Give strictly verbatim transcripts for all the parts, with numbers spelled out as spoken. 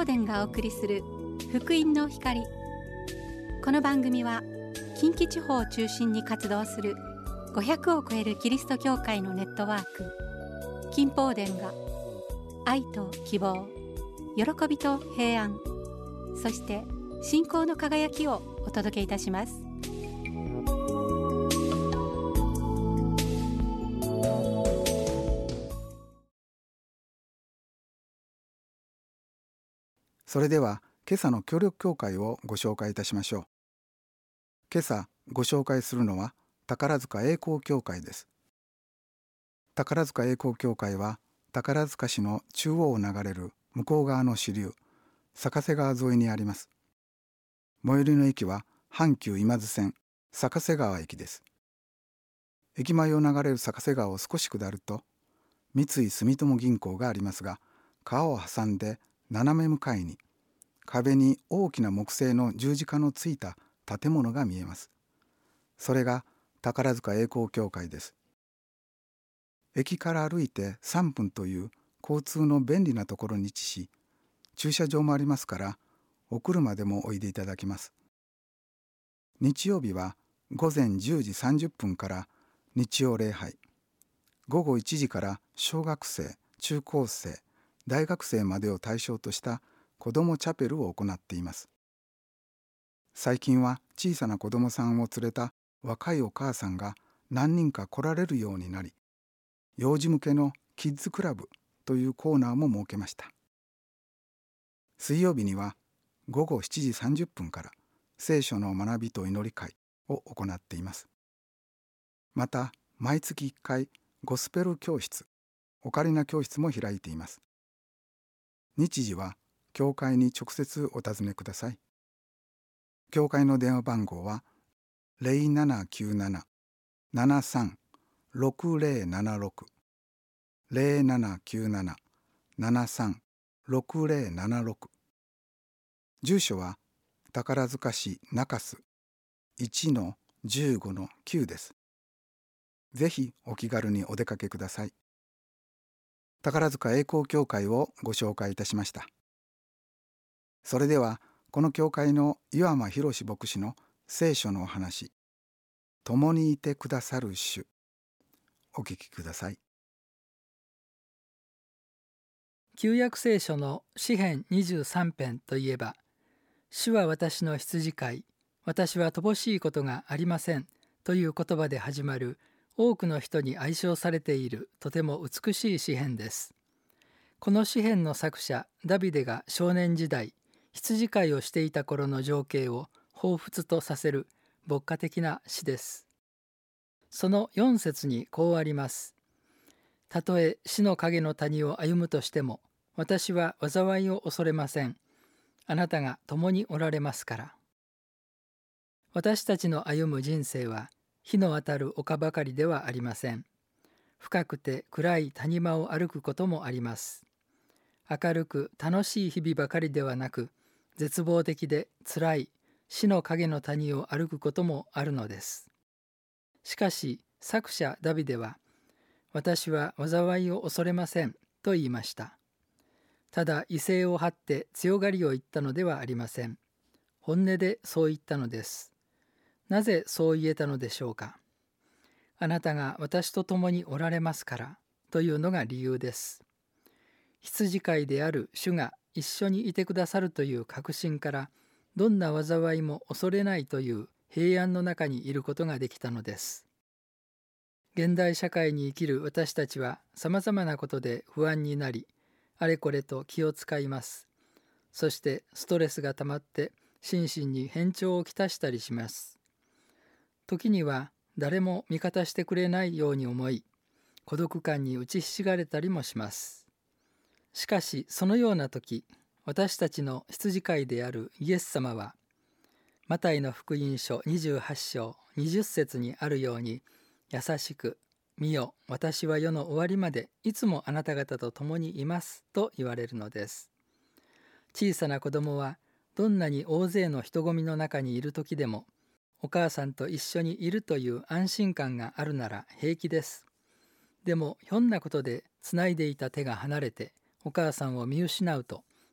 宝殿がお送りする福音の光。この番組は近畿地方を中心に活動するごひゃくを超えるキリスト教会のネットワーク金宝殿が愛と希望、喜びと平安、そして信仰の輝きをお届けいたします。 それでは今朝の協力教会をご紹介いたしましょう。今朝ご紹介するのは宝塚栄光教会です。宝塚栄光教会は宝塚市の中央を流れる向こう側の支流、坂瀬川沿いにあります。最寄りの駅は阪急今津線坂瀬川駅です。駅前を流れる坂瀬川を少し下ると三井住友銀行がありますが、川を挟んで斜め向かいに壁に大きな木製の十字架のついた建物が見えます。それが宝塚栄光教会です。駅から歩いてさんぷんという交通の便利なところに位置し、駐車場もありますからお車でもおいでいただきます。日曜日は午前じゅうじさんじゅっぷんから日曜礼拝、午後いちじから小学生、中高生、大学生までを対象とした子どもチャペルを行っています。最近は小さな子どもさんを連れた若いお母さんが何人か来られるようになり、幼児向けのキッズクラブというコーナーも設けました。水曜日には午後しちじさんじゅっぷんから聖書の学びと祈り会を行っています。また毎月いっかいゴスペル教室、オカリナ教室も開いています。日時は教会に直接お尋ねください。教会の電話番号は ゼロななきゅうなな ななさん ろくゼロななろく ゼロななきゅうなな ななさん ろくゼロななろく。住所は宝塚市中洲 いちのじゅうごのきゅう です。ぜひお気軽にお出かけください。宝塚栄光教会をご紹介いたしました。それではこの教会の岩間博牧師の聖書のお話、共にいてくださる主、お聞きください。 旧約聖書の詩編にじゅうさん編といえば、主は私の羊飼い、私は乏しいことがありませんという言葉で始まる多くの人に愛唱されているとても美しい詩編です。この詩編の作者ダビデが少年時代、羊飼いをしていた頃の情景を彷彿とさせる牧歌的な詩です。そのよん節にこうあります。たとえ死の影の谷を歩むとしても、私は災いを恐れません。あなたが共におられますから。私たちの歩む人生は、日の当たる丘ばかりではありません。深くて暗い谷間を歩くこともあります。明るく楽しい日々ばかりではなく、絶望的で辛い死の影の谷を歩くこともあるのです。しかし作者ダビデは、私は災いを恐れませんと言いました。ただ威勢を張って強がりを言ったのではありません。本音でそう言ったのです。なぜそう言えたのでしょうか。あなたが私と共におられますからというのが理由です。羊飼いである主が一緒にいてくださるという確信から、どんな災いも恐れないという平安の中にいることができたのです。現代社会に生きる私たちはさまざまなことで不安になり、あれこれと気を使います。そしてストレスがたまって心身に変調をきたしたりします。時には誰も味方してくれないように思い、孤独感に打ちひしがれたりもします。しかしそのような時、私たちの羊飼いであるイエス様は、マタイの福音書にじゅうはち章にじゅっ節にあるように、優しく、見よ、私は世の終わりまでいつもあなた方と共にいますと言われるのです。小さな子供はどんなに大勢の人混みの中にいる時でも、お母さんと一緒にいるという安心感があるなら平気です。でもひょんなことでつないでいた手が離れてお母さんを見失うと、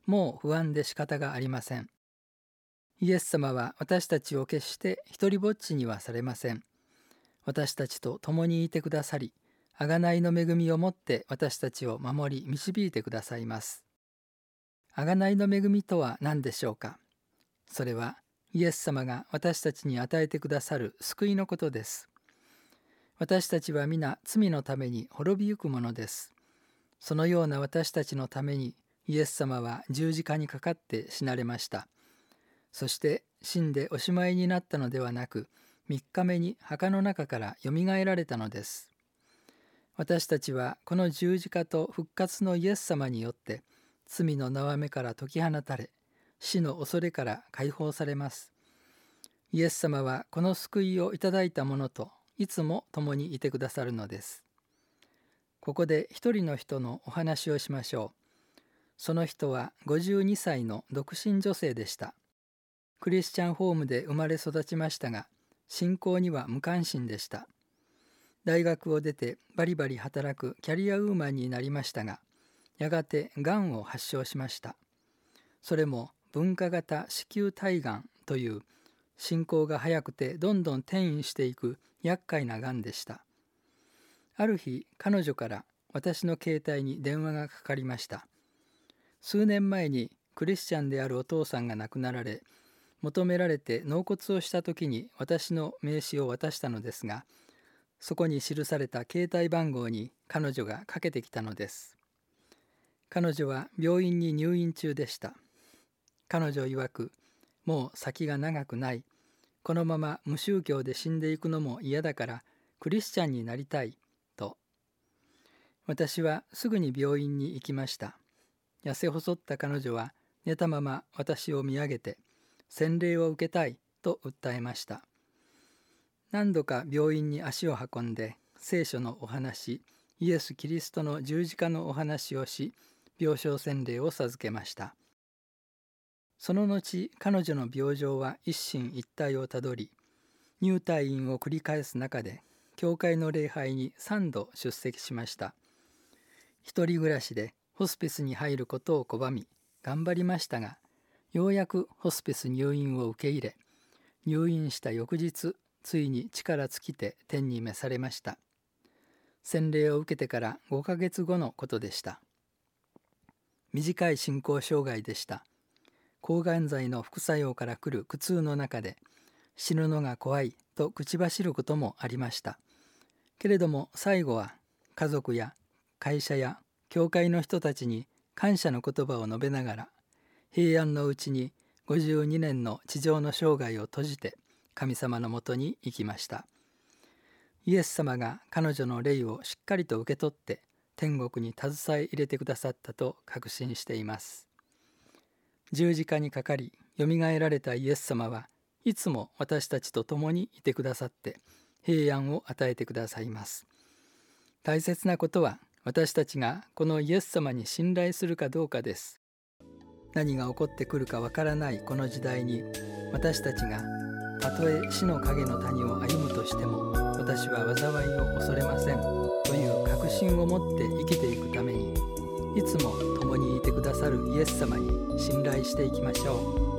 もう不安で仕方がありません。イエス様は私たちを決して一りぼっちにはされません。私たちと共にいてくださり、贖いの恵みをもって私たちを守り導いてくださいます。贖いの恵みとは何でしょうか。それはイエス様が私たちに与えてくださる救いのことです。私たちは皆罪のために滅びゆくものです。そのような私たちのためにイエス様は十字架にかかって死なれました。そして死んでおしまいになったのではなく、みっかめに墓の中からよみがえられたのです。私たちはこの十字架と復活のイエス様によって罪の縄目から解き放たれ、死の恐れから解放されます。イエス様はこの救いをいただいた者といつも共にいてくださるのです。ここで一人の人のお話をしましょう。その人はごじゅうにさいの独身女性でした。クリスチャンホームで生まれ育ちましたが、信仰には無関心でした。大学を出てバリバリ働くキャリアウーマンになりましたが、やがてがんを発症しました。それも分化型子宮体がんという進行が早くてどんどん転移していく厄介ながんでした。ある日、彼女から私の携帯に電話がかかりました。数年前にクリスチャンであるお父さんが亡くなられ、求められて納骨をした時に私の名刺を渡したのですが、そこに記された携帯番号に彼女がかけてきたのです。彼女は病院に入院中でした。彼女曰く、もう先が長くない。このまま無宗教で死んでいくのも嫌だからクリスチャンになりたい、と。私はすぐに病院に行きました。痩せ細った彼女は寝たまま私を見上げて、洗礼を受けたいと訴えました。何度か病院に足を運んで聖書のお話、イエス・キリストの十字架のお話をし、病床洗礼を授けました。その後、彼女の病状は一進一退をたどり、入退院を繰り返す中で教会の礼拝にさんど出席しました。一人暮らしでホスピスに入ることを拒み頑張りましたが、ようやくホスピス入院を受け入れ、入院した翌日、ついに力尽きて天に召されました。洗礼を受けてからごかげつごのことでした。短い信仰障害でした。抗がん剤の副作用から来る苦痛の中で、死ぬのが怖いと口走ることもありました。けれども最後は家族や会社や教会の人たちに感謝の言葉を述べながら、平安のうちにごじゅうにねんの地上の生涯を閉じて神様のもとに行きました。イエス様が彼女の霊をしっかりと受け取って天国に携え入れてくださったと確信しています。十字架にかかりよみがえられたイエス様はいつも私たちと共にいてくださって平安を与えてくださいます。大切なことは私たちがこのイエス様に信頼するかどうかです。何が起こってくるかわからないこの時代に、私たちがたとえ死の影の谷を歩むとしても私は災いを恐れませんという確信を持って生きていくために、いつも共にいてくださるイエス様に信頼していきましょう。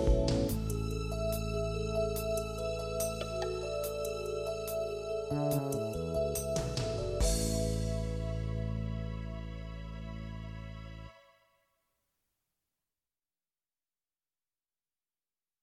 うん。